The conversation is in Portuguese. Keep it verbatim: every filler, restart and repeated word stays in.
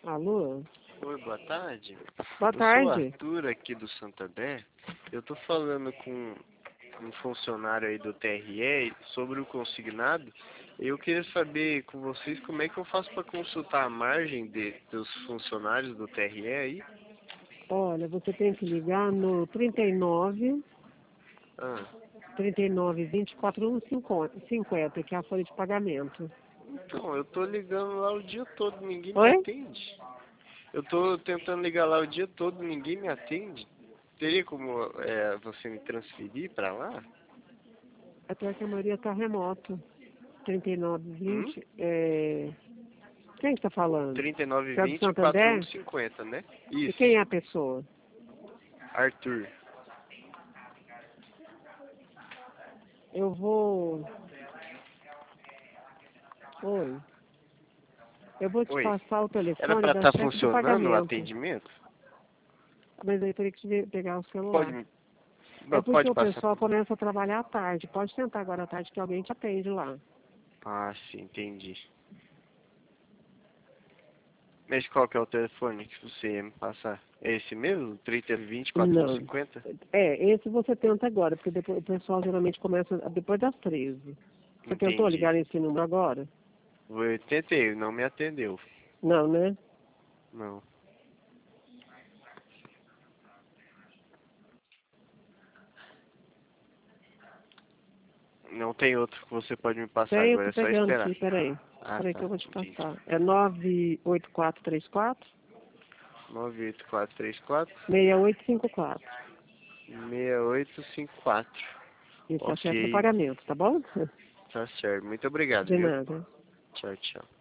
Alô? Oi, boa tarde. Boa Eu sou tarde. o Arthur aqui do Santander. Eu tô falando com um funcionário aí do T R E sobre o consignado. Eu queria saber com vocês como é que eu faço para consultar a margem de, dos funcionários do T R E aí. Olha, você tem que ligar no trinta e nove, Ah, trinta e nove, vinte e quatro, um, cinquenta, que é a folha de pagamento. então, eu tô ligando lá o dia todo, ninguém me Oi? atende. Eu tô tentando ligar lá o dia todo, ninguém me atende. Teria como é, você me transferir para lá? Até que a maioria está remoto. trinta e nove, Hum? vinte, é... Quem está falando? trinta e nove, Você é do vinte, quatro um Santander? cinquenta, né? E quem é Isso, a pessoa? Arthur. Eu vou... Oi. Eu vou te Oi. passar o Era telefone pra da estar chefe de funcionando o pagamento. atendimento? Mas aí eu teria que te pegar o Pode celular. me... É Não, porque pode o passar pessoal pra mim. começa a trabalhar à tarde. Pode tentar agora à tarde que alguém te atende lá. Ah, sim, entendi. Mas qual que é o telefone que você ia me passar? É esse mesmo? trinta, vinte, quatro, Não. cinquenta? É, esse você tenta agora, porque depois, o pessoal geralmente começa depois das treze. Você tentou Entendi. ligar nesse número agora? Eu tentei, não me atendeu. Não, né? Não. Não tem outro que você pode me passar Tem, eu agora, tô é só pegando esperar. aqui, peraí. Ah, Peraí que tá. eu vou te Entendi. passar. É nove oito quatro três quatro, nove oito quatro três quatro, seis oito cinco quatro. seis oito cinco quatro. Isso é a chefe do Ok, pagamento, tá bom? tá certo. Muito obrigado, De viu? nada. Tchau, tchau.